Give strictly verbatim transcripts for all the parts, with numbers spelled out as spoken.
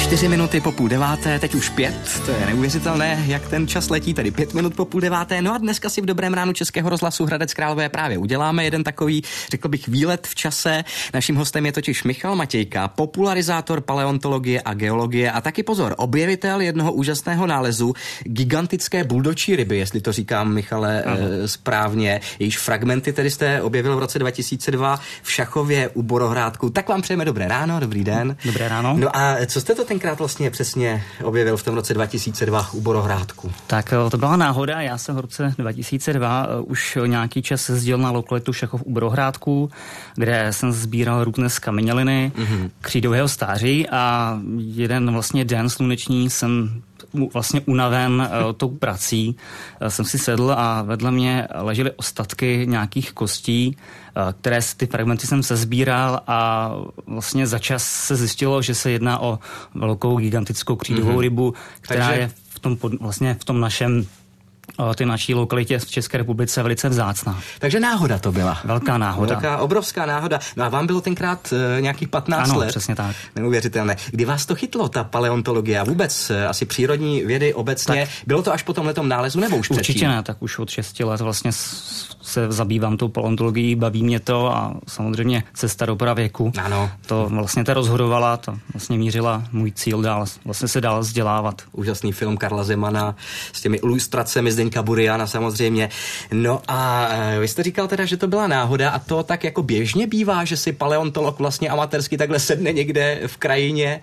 Čtyři minuty po půl deváté, teď už pět, to je neuvěřitelné, jak ten čas letí, tedy pět minut po půl deváté. No a dneska si v Dobrém ránu Českého rozhlasu Hradec Králové právě uděláme jeden takový, řekl bych, výlet v čase. Naším hostem je totiž Michal Matějka, popularizátor paleontologie a geologie a taky pozor, objevitel jednoho úžasného nálezu gigantické buldočí ryby, jestli to říkám, Michale, e, správně. Jejíž fragmenty tedy jste objevil v roce dva tisíce dva v Šachově u Borohrádku. Tak vám přejeme dobré ráno, dobrý den. Dobré ráno. No a co jste to tenkrát vlastně přesně objevil v tom roce dva tisíce dva u Borohrádku? Tak to byla náhoda, já jsem v roce dva tisíce dva už nějaký čas jezdil na lokalitu Šachov u Borohrádku, kde jsem sbíral různé skameněliny mm-hmm. křídového stáří a jeden vlastně den sluneční jsem vlastně unaven uh, tou prací. Uh, jsem si sedl a vedle mě ležely ostatky nějakých kostí, uh, které ty fragmenty jsem sesbíral a vlastně za čas se zjistilo, že se jedná o velkou gigantickou křídovou mm-hmm. rybu, která Takže... je v tom, pod, vlastně v tom našem ty naší lokalitě v České republice velice vzácná. Takže náhoda to byla. Velká náhoda. Velká, obrovská náhoda. No a vám bylo tenkrát uh, nějakých patnáct ano, let. Ano, přesně tak. Neuvěřitelné. Kdy vás to chytlo, ta paleontologie a vůbec uh, asi přírodní vědy obecně? Tak, bylo to až po tomhletom nálezu nebo už předtím? Určitě ne, tak už od šesti let vlastně se zabývám tou paleontologií, baví mě to a samozřejmě cesta do pravěku. Ano. To vlastně to rozhodovala, to vlastně mířila můj cíl dál, vlastně se dál vzdělávat. Úžasný film Karla Zemana s těmi ilustracemi Zdeňka Buriana samozřejmě. No a vy jste říkal teda, že to byla náhoda a to tak jako běžně bývá, že si paleontolog vlastně amatérsky takhle sedne někde v krajině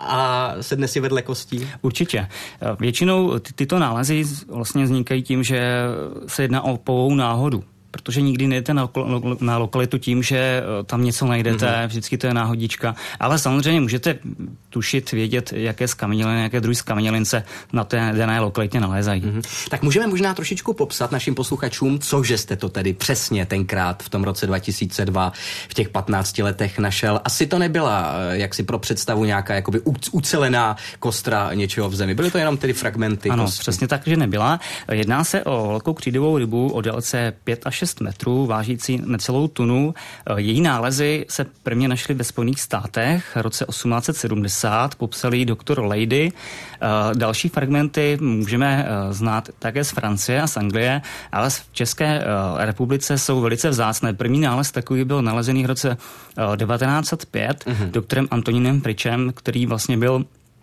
a sedne si vedle kostí? Určitě. Většinou ty, tyto nálezy vlastně vznikají tím, že se jedná o pouhou náhodu. Protože nikdy nejdete na, na lokalitu tím, že tam něco najdete, mm-hmm. vždycky to je náhodička. Ale samozřejmě můžete tušit, vědět, jaké skameněliny, jaké druhy skamenělince na té dané lokalitě nalézají. Mm-hmm. Tak můžeme možná trošičku popsat našim posluchačům, cože jste to tedy přesně tenkrát v tom roce dva tisíce dva v těch patnácti letech našel. Asi to nebyla jaksi pro představu nějaká jakoby ucelená kostra něčeho v zemi. Byly to jenom tedy fragmenty Ano, kostry. Přesně tak, že nebyla. Jedná se o velkou křídovou rybu o délce pět až šest metrů, vážící necelou tunu. Její nálezy se prvně našly ve Spojených státech v roce osmnáct set sedmdesát, popsal ji doktor Leidy. Další fragmenty můžeme znát také z Francie a z Anglie, ale v České republice jsou velice vzácné. První nález takový byl nalezený v roce devatenáct set pět mm-hmm. doktorem Antonínem Pryčem, který vlastně byl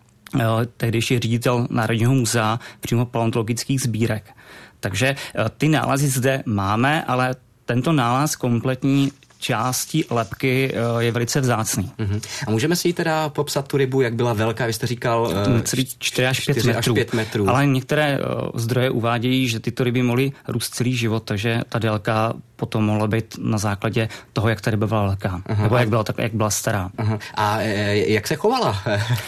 tehdejší ředitel Národního muzea přímo paleontologických sbírek. Takže ty nálezy zde máme, ale tento nález kompletní části lebky je velice vzácný. Uh-huh. A můžeme si ji teda popsat tu rybu, jak byla velká? Vy jste říkal celý čtyři až pět metrů. Ale některé uh, zdroje uvádějí, že tyto ryby mohly růst celý život, takže ta délka potom mohla být na základě toho, jak ta ryba byla velká. Uh-huh. Nebo jak byla, tak, jak byla stará. Uh-huh. A e, jak se chovala?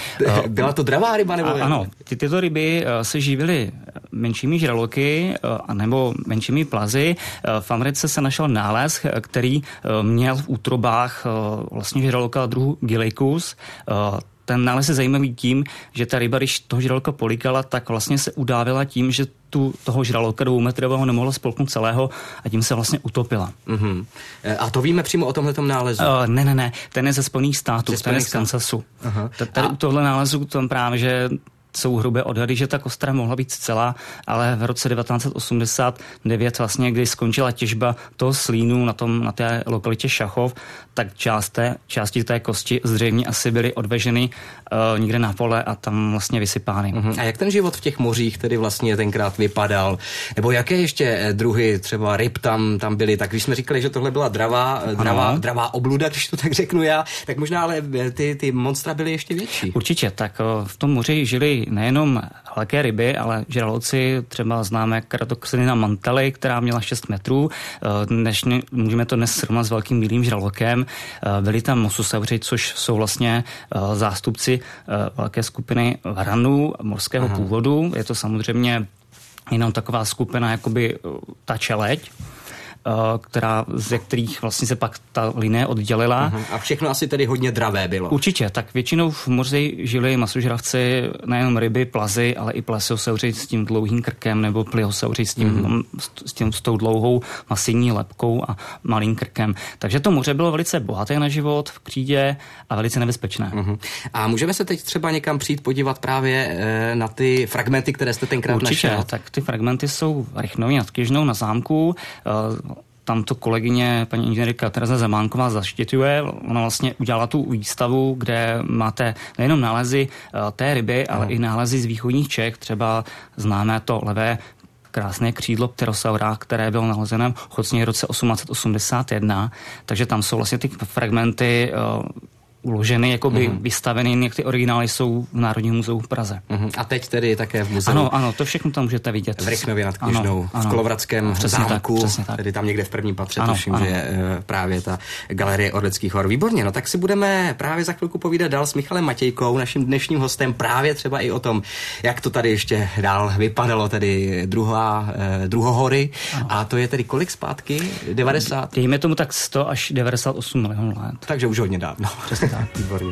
Byla to dravá ryba? Nebo a, ano, ty, tyto ryby uh, se živily menšími žraloky uh, nebo menšími plazy. Uh, v Americe se našel nález, který uh, měl v útrobách uh, vlastně žraloka druhu Gilicus. Uh, ten nález je zajímavý tím, že ta ryba, když toho žraloka polikala, tak vlastně se udávila tím, že tu toho žraloka dvoumetrového nemohla spolknout celého a tím se vlastně utopila. Mm-hmm. A to víme přímo o tomhletom nálezu? Uh, ne, ne, ne. Ten je ze Spojených států, ten je z Kansasu. Uh-huh. Tady a... u tohle nálezu tam právě, že jsou hrubé odhady, že ta kostra mohla být celá, ale v roce devatenáct set osmdesát devět vlastně, kdy skončila těžba toho slínu na, tom, na té lokalitě Šachov, tak část té, části té kosti zřejmě asi byly odveženy uh, někde na pole a tam vlastně vysypány. Uh-huh. A jak ten život v těch mořích tedy vlastně tenkrát vypadal? Nebo jaké ještě druhy třeba ryb tam, tam byly? Tak když jsme říkali, že tohle byla dravá, dravá, dravá obluda, když to tak řeknu já, tak možná ale ty, ty monstra byly ještě větší. Určitě, tak uh, v tom moři žili nejenom velké ryby, ale žraloci, třeba známe Keratoxylina mantelli, která měla šest metrů. Dnes, můžeme to dnes srovnat s velkým bílým žralokem. Byli tam mososauři, což jsou vlastně zástupci velké skupiny varanů morského Aha. původu. Je to samozřejmě jenom taková skupina, jakoby ta čeleď. která, ze kterých vlastně se pak ta linie oddělila. Aha. A všechno asi tedy hodně dravé bylo. Určitě, tak většinou v moři žili masožravci, nejenom ryby, plazy, ale i plesiosauři s tím dlouhým krkem nebo pliosauři s tím, mm-hmm. s tím s tou dlouhou masivní lebkou a malým krkem. Takže to moře bylo velice bohaté na život v křídě a velice nebezpečné. Mm-hmm. A můžeme se teď třeba někam přijít podívat právě e, na ty fragmenty, které jste tenkrát Určitě, našel? tak ty fragmenty jsou v Rychnově nad Kněžnou na zámku. E, Tam to kolegyně paní inženýrka Tereza Zemánková zaštiťuje. Ona vlastně udělala tu výstavu, kde máte nejenom nálezy té ryby, ale no. i nálezy z východních Čech, třeba známé to levé krásné křídlo pterosaura, které bylo nalezené v Chocni v roce osmnáct set osmdesát jedna. Takže tam jsou vlastně ty fragmenty uloženy, jakoby mm. vystaveny, jak ty originály jsou v Národním muzeu v Praze. Mm. A teď tedy také v muzeu. Ano, ano, to všechno tam můžete vidět. V Rychnově nad Kněžnou, v Kolovratském zámku, tak, tedy tam někde v prvním patře, ano, tuším, ano. že je právě ta galerie Orlických hor. Výborně, no tak si budeme právě za chvilku povídat dál s Michalem Matějkou, naším dnešním hostem, právě třeba i o tom, jak to tady ještě dál vypadalo, tedy druhá, eh, druhohory. Ano. A to je tedy kolik zpátky? devadesát? Dejme tomu tak sto až devadesát osm milionů let. Takže už hodně dávno. Přesně tak. Výborně.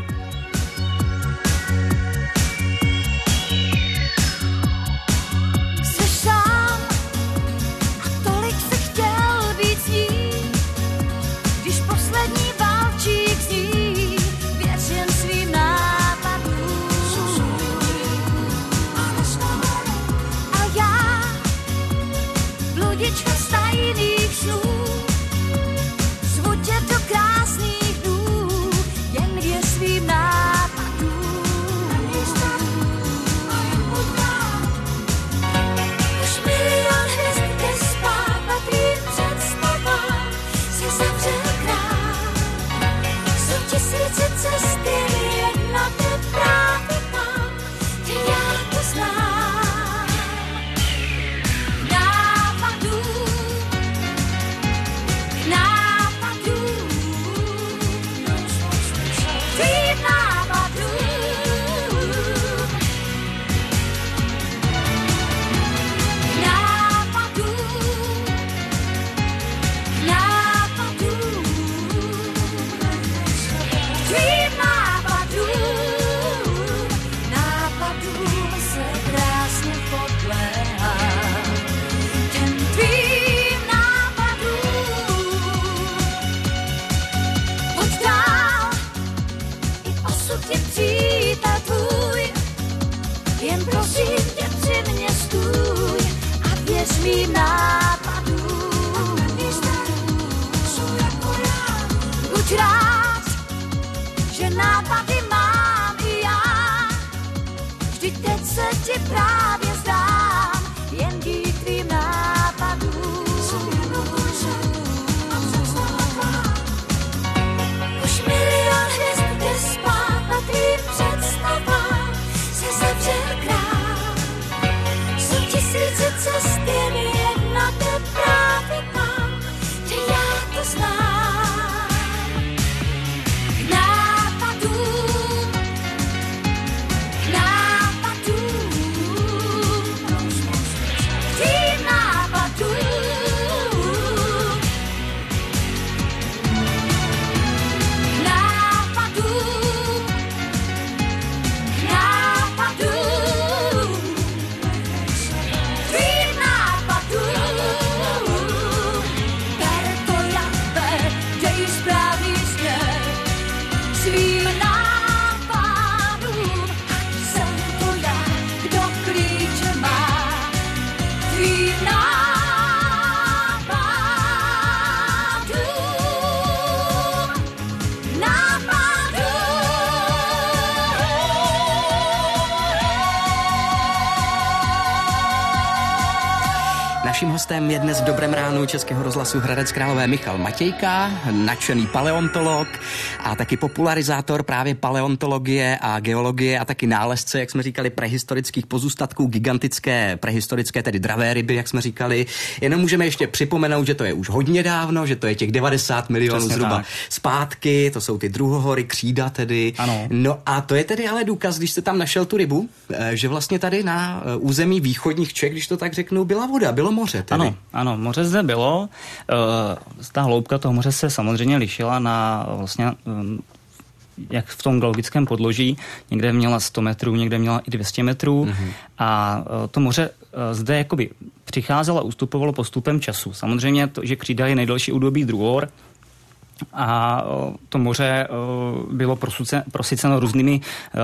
Naším hostem je dnes v Dobrém ránu Českého rozhlasu Hradec Králové Michal Matějka, nadšený paleontolog a taky popularizátor právě paleontologie a geologie a taky nálezce, jak jsme říkali, prehistorických pozůstatků, gigantické prehistorické, tedy dravé ryby, jak jsme říkali. Jenom můžeme ještě připomenout, že to je už hodně dávno, že to je těch devadesát milionů Přesně zhruba tak. zpátky, to jsou ty druhohory, křída tedy. Ano. No a to je tedy ale důkaz, když jste tam našel tu rybu, že vlastně tady na území východních Čech, když to tak řeknu, byla voda, bylo moře. moře tedy. Ano, ano, moře zde bylo. Ta hloubka toho moře se samozřejmě lišila na vlastně jak v tom geologickém podloží. Někde měla sto metrů, někde měla i dvě stě metrů. Mm-hmm. A to moře zde jakoby přicházelo a ustupovalo postupem času. Samozřejmě to, že křída je nejdelší údobí druhohor, a to moře bylo prosyceno různými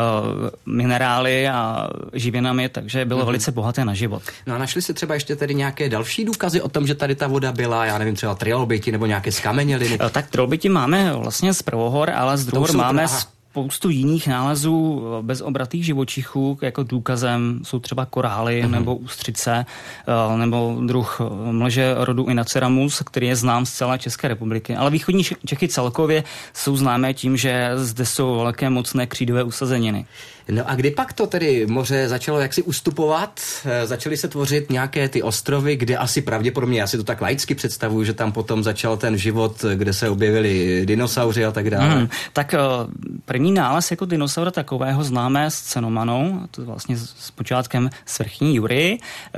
minerály a živinami, takže bylo mm-hmm. velice bohaté na život. No a našli se třeba ještě tedy nějaké další důkazy o tom, že tady ta voda byla, já nevím, třeba trilobiti nebo nějaké skameněliny? Tak trilobiti máme vlastně z prvohor, ale z druhohor máme spoustu jiných nálezů bezobratých živočichů, jako důkazem jsou třeba korály mm-hmm. nebo ústřice, nebo druh mlže rodu Inaceramus, který je znám z celé České republiky. Ale východní Čechy celkově jsou známé tím, že zde jsou velké mocné křídové usazeniny. No a kdy pak to tedy moře začalo jaksi ustupovat, začaly se tvořit nějaké ty ostrovy, kde asi pravděpodobně, já si to tak laicky představuju, že tam potom začal ten život, kde se objevili dinosauři a tak dále. Hmm, tak první nález jako dinosaura takového známé s Cenomanou, to vlastně s počátkem svrchní Jury.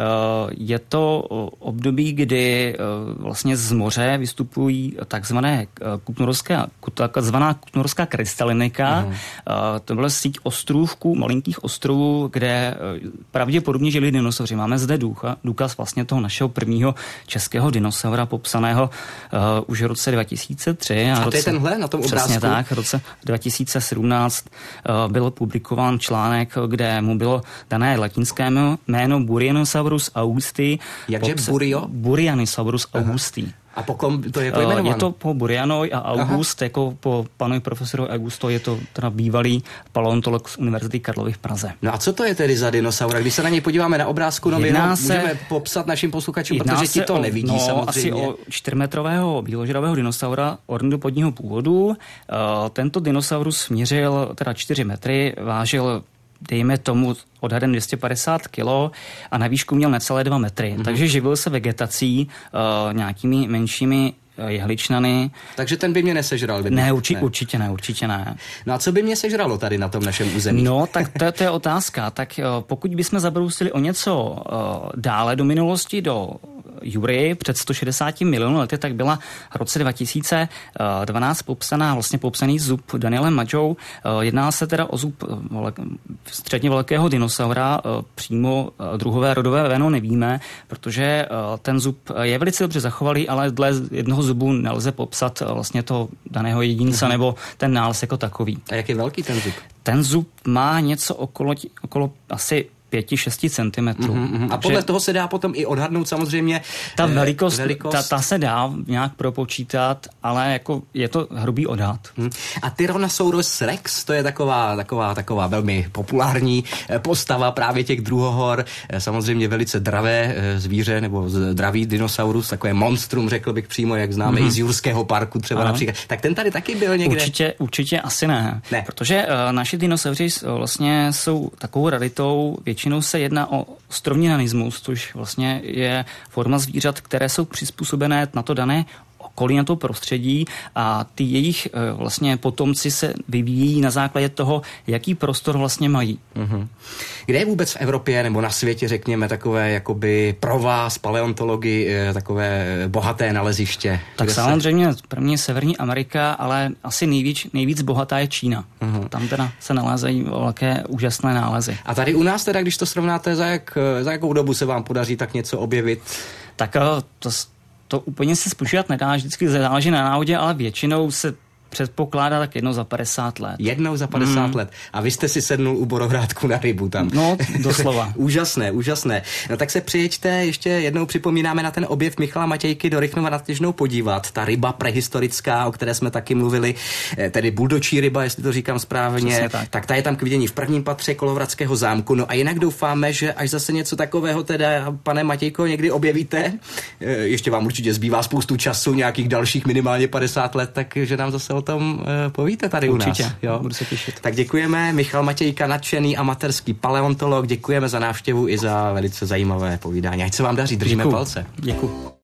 Je to období, kdy vlastně z moře vystupují takzvané kutnorovské, takzvaná kutnorovská krystalinika. Hmm. To byla síť ostrův, malinkých ostrovů, kde pravděpodobně žili dinosauři. Máme zde důcha, důkaz vlastně toho našeho prvního českého dinosaura popsaného uh, už v roce dva tisíce tři. A, a to roce, je tenhle na tom obrázku? Přesně tak. V roce dva tisíce sedmnáct uh, byl publikován článek, kde mu bylo dané latinské jméno Burionosaurus augusti. Jakže popsa- Burio? Burionosaurus augusti. A po kom to je pojmenováno? Je to po Burianoj a August, Aha. jako po panu profesoru Augusto, je to teda bývalý paleontolog z Univerzity Karlovy v Praze. No a co to je tedy za dinosaura? Když se na něj podíváme na obrázku, no my ho můžeme popsat našim posluchačům, protože ti to o, nevidí no, samozřejmě. Asi o čtyřmetrového bíložravého dinosaura ornitopodního původu. Uh, tento dinosaurus měřil teda čtyři metry, vážil dejme tomu odhadem dvě stě padesát kilo a na výšku měl necelé dva metry. Mm-hmm. Takže živil se vegetací, uh, nějakými menšími jehličnany. Takže ten by mě nesežral? Ne, urči, ne, určitě ne, určitě ne. No a co by mě sežralo tady na tom našem území? No, tak to, to je otázka. Tak pokud bychom zabrousili o něco uh, dále do minulosti, do Jury před sto šedesáti miliony lety, tak byla v roce dva tisíce dvanáct popsaná, vlastně popsaný zub Danielem Madžou. Uh, jedná se teda o zub velk, středně velkého dinosaura, uh, přímo uh, druhové rodové jméno nevíme, protože uh, ten zub je velice dobře zachovalý, ale dle jednoho zubu nelze popsat vlastně toho daného jedince, uh-huh. nebo ten nález jako takový. A jak je velký ten zub? Ten zub má něco okolo, okolo asi pěti šesti centimetrů. Mm-hmm. A podle toho se dá potom i odhadnout samozřejmě ta velikost, velikost. Ta, ta se dá nějak propočítat, ale jako je to hrubý odhad. Mm. A Tyrannosaurus rex, to je taková, taková, taková velmi populární postava právě těch druhohor, samozřejmě velice dravé zvíře, nebo zdravý dinosaurus, takové monstrum, řekl bych přímo, jak známe mm-hmm. i z Jurského parku třeba ano. například. Tak ten tady taky byl někde? Určitě, určitě asi ne. ne. Protože uh, naši dinosauři vlastně jsou takovou raritou. Většinou se jedná o strovninanismus, což vlastně je forma zvířat, které jsou přizpůsobené na to dané okolí, na to prostředí a ty jejich vlastně potomci se vyvíjí na základě toho, jaký prostor vlastně mají. Mm-hmm. Kde je vůbec v Evropě nebo na světě, řekněme, takové jakoby pro vás, paleontology, takové bohaté naleziště? Tak samozřejmě se... první Severní Amerika, ale asi nejvíc, nejvíc bohatá je Čína. Mm-hmm. Tam teda se nalézají velké úžasné nálezy. A tady u nás teda, když to srovnáte, za, jak, za jakou dobu se vám podaří tak něco objevit? Tak to To úplně se spočítat nedá, vždycky záleží na náhodě, ale většinou se předpokládá tak jednou za padesát let. Jednou za padesát mm. let. A vy jste si sednul u Borohrádku na rybu tam. No, doslova. Úžasné, úžasné. No tak se přijeďte, ještě jednou připomínáme na ten objev Michala Matějky do Rychnova nad Kněžnou podívat. Ta ryba prehistorická, o které jsme taky mluvili, tedy buldočí ryba, jestli to říkám správně, tak. tak ta je tam k vidění v prvním patře Kolovratského zámku. No a jinak doufáme, že až zase něco takového teda, pane Matějko, někdy objevíte, ještě vám určitě zbývá spoustu času, nějakých dalších minimálně padesát let, takže nám zase o tom uh, povíte tady Určitě, u nás. Jo? Budu se těšit. Tak děkujeme. Michal Matějka, nadšený amatérský paleontolog. Děkujeme za návštěvu i za velice zajímavé povídání. Ať se vám daří, držíme Děkuju. palce. Děkuji.